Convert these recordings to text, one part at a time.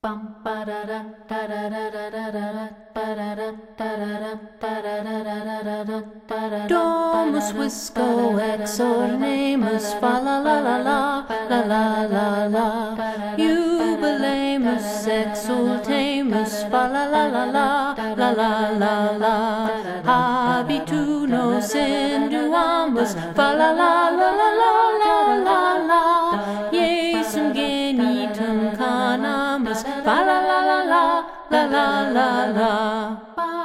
Domus visco exornamus, fa la la la la la la la la. Jubilemus exultamus, fa la la la la la la la la. Habitu nos induamus, fa la la la la la la la la. Iesum genitum canamus, fa la la la la la la la la.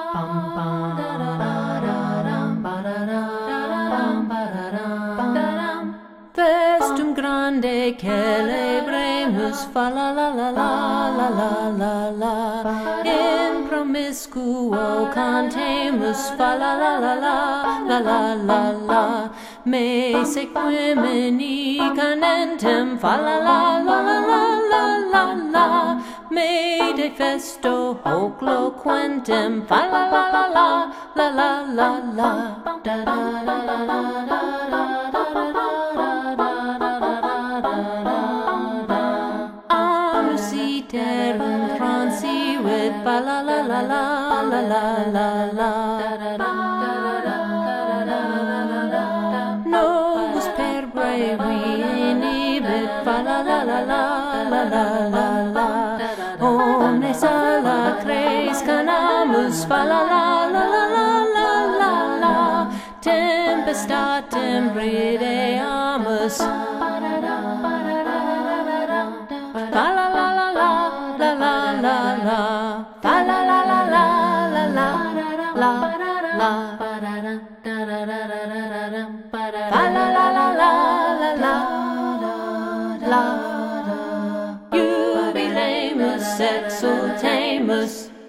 Festum grande celebremus, fa la la la la la la la la. In promiscuo cantemus, fa la la la la la la la la. Me sequimini canentem, fa la la la la la la la la. Me de festo hoc loquentem, fa la la la la la la la la. Da da da da da da. Amiciterum transivet, fa la la la la la la la la. Novus per brevi inhibit, fa la la la la la la la la. Omnes alla cres canamus, fa la la la la la la la la. Tempestatem rideamus, fa la la la la la la la la la. Fa la la la la la la la la. Fa la la la la la la la. Jubilemus exultamus.